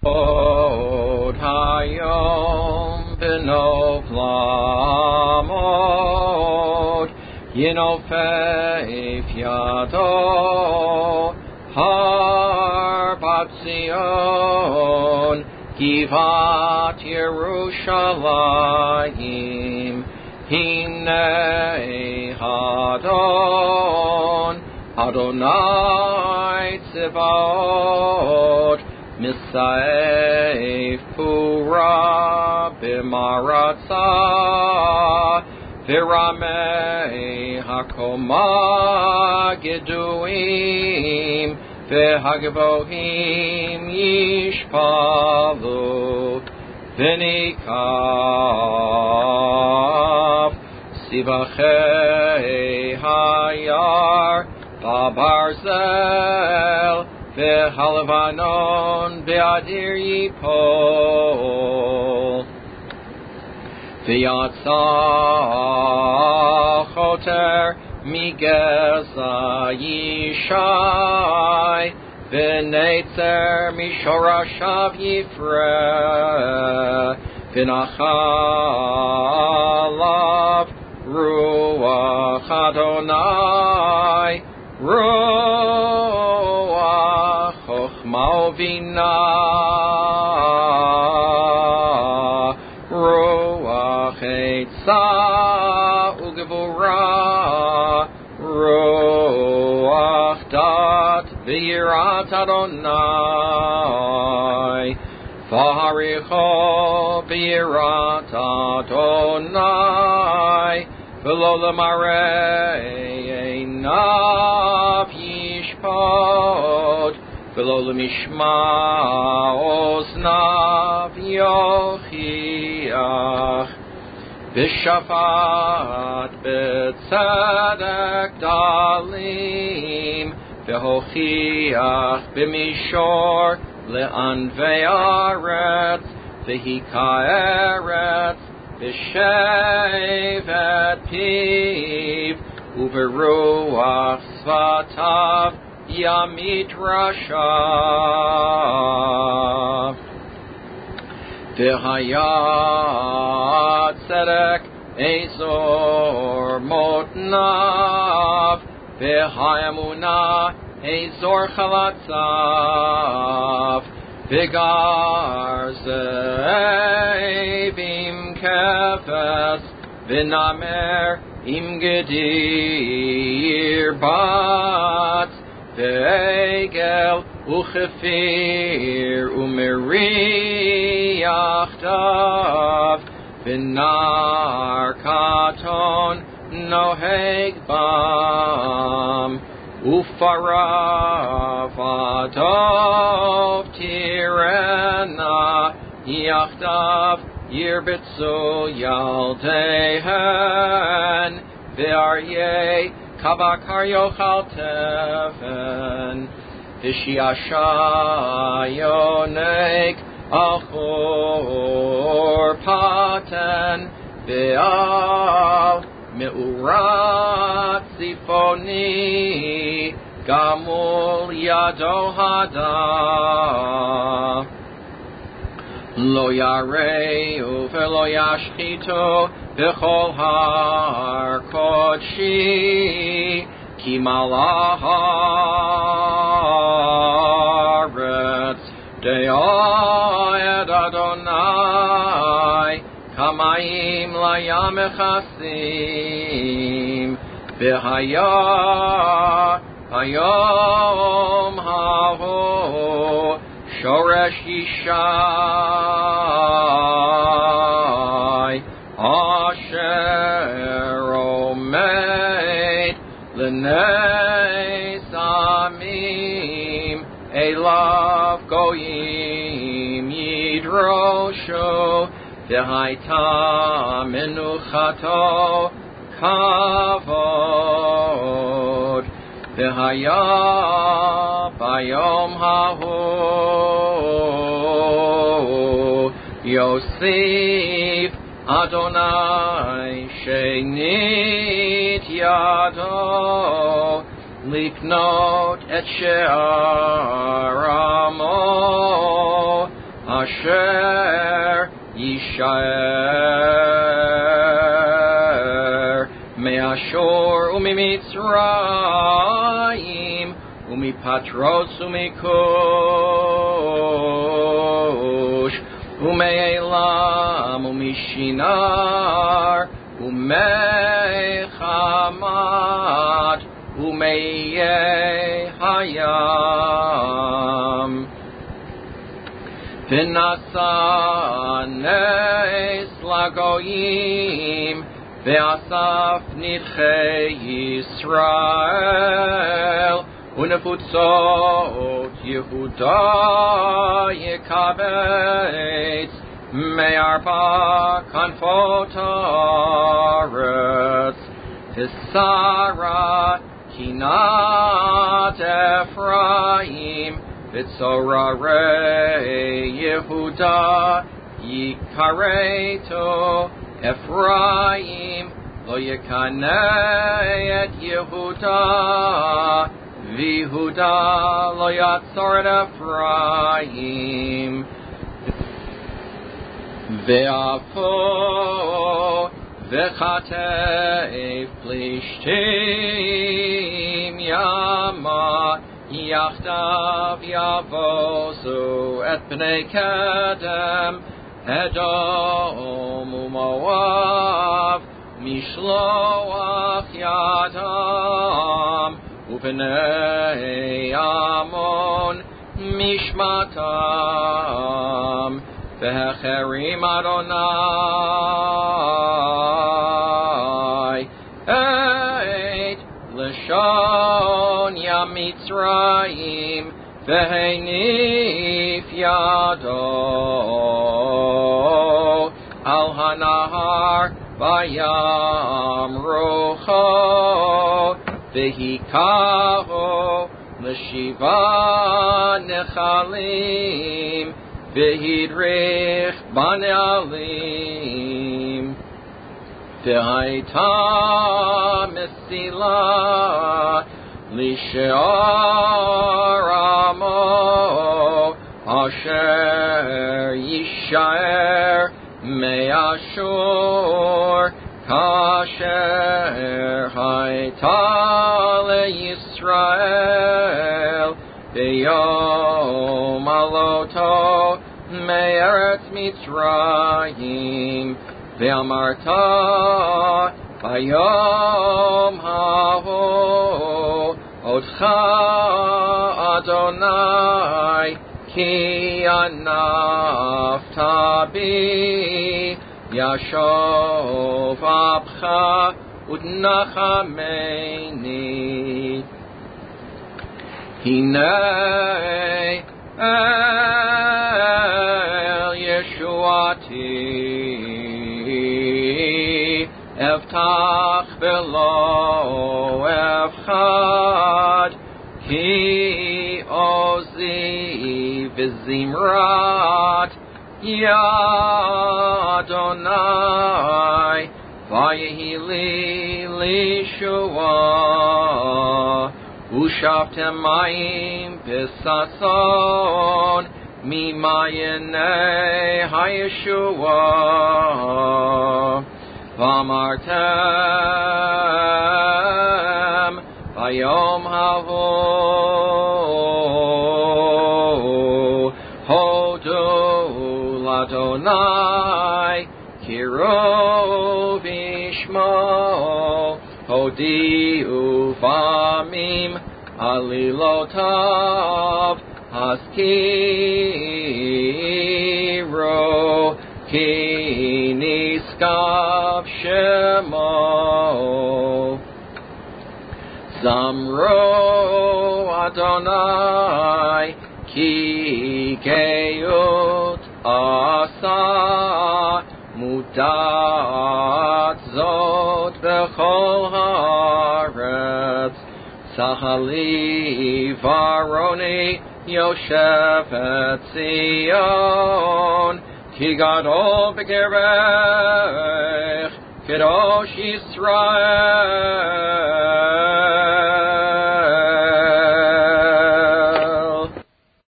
Od hayom benov lamod Yinofef yado har bat Zion Givat Yerushalayim Hinei Hadon Adonai Tzivaot Misaef Pura Bimaratza Viramei Hakoma Geduim Vehagavohim Yishpalu Vinikav Sivachei Hayar Babarzel V'halavanon Be'adir Yipol V'yatsa Choter Migeza Yishai V'netzer Mishorashav Yifreh V'nachalav Ruach Adonai Ruach Chochma Uvinah Ruach Eitzah Ugevurah Ruach Dat V'yirat Adonai V'haricho V'yirat Adonai V'lo l'marei einav yishpot V'lo l'mishma oznav yochiach B'shafat b'tzedek dalim V'hochiach b'mishor le'anvei aretz V'hika eretz B'shevet piv U'beruach svatav Yamit rashav V'hayat tzedek Ezor motnav V'hayamunah Ezor chalatzav V'garzei bim kefes V'namer im gedir bat V'egel u'chefir u'meri yachdav V'nar katon noheg bam Ufarav adov tirena Yachdav yirbitzu yaldehen V'aryeh kabakar yochal teven V'shiasha yonek achor paten V'al Meurat Zifoni Gamul Yado Hada Lo Yareu V'lo Yashchito B'chol Har Kodshi Ki Malach Haaretz De'ed Adonai Kamayim layam echasim V'haya hayom hahu Shoresh Yishai Asher omed L'nei samim Elav goyim yidroshu V'haita menuchato kavod V'haya bayom hahu Yosef Adonai shenit yado Liknot et she'aramo asher yishaer me'ashur u'mimitzrayim u'mipatros u'mikush u'me'elam u'mishinar u'me'chamat u'me'yeh hayam v'nasa nes lagoyim ve'asaf nidchei Yisrael u'nefutzot Yehuda yekabetz me'arba kanfot haaretz v'sara kinat Ephraim v'tzorarei Yehuda yikareto Ephraim lo yekaneh et Yehuda v'Yehuda lo yatzor et Ephraim ve'afo v'chatev plishtim yama yachdav yavozu et bnei kedem Edom u'Moav mishloach yadam u'bnei Ammon mishmatam v'hecherim Adonai et l'shon Yamitzrayim v'henif yado al hanahar vayamrucho v'hikaho l'shiva nechalim v'hidrich banalim v'haita mesila l'she'ar amo asher yishaer me'ashur kasher haita le'Yisrael b'yom aloto me'eretz Mitzrayim ve'amarta b'yom hahu otcha Adonai ki anafta bi yashov apcha udnachameni hinei el Yeshuati eftach velo efchad ki ozi v'zimrat Yadonai vayehi li lishua ushaftem mayim pisason mimayinei hayeshua v'amartem vayom havu hodu l'Adonai kirov ishmo hodi'u v'amim alilotav haskiru ki niskav shemo zamro Adonai ki keut asa mudat zot bechol haaretz sahali varoni yoshev et Zion ki gadol b'kerech kadosh Yisrael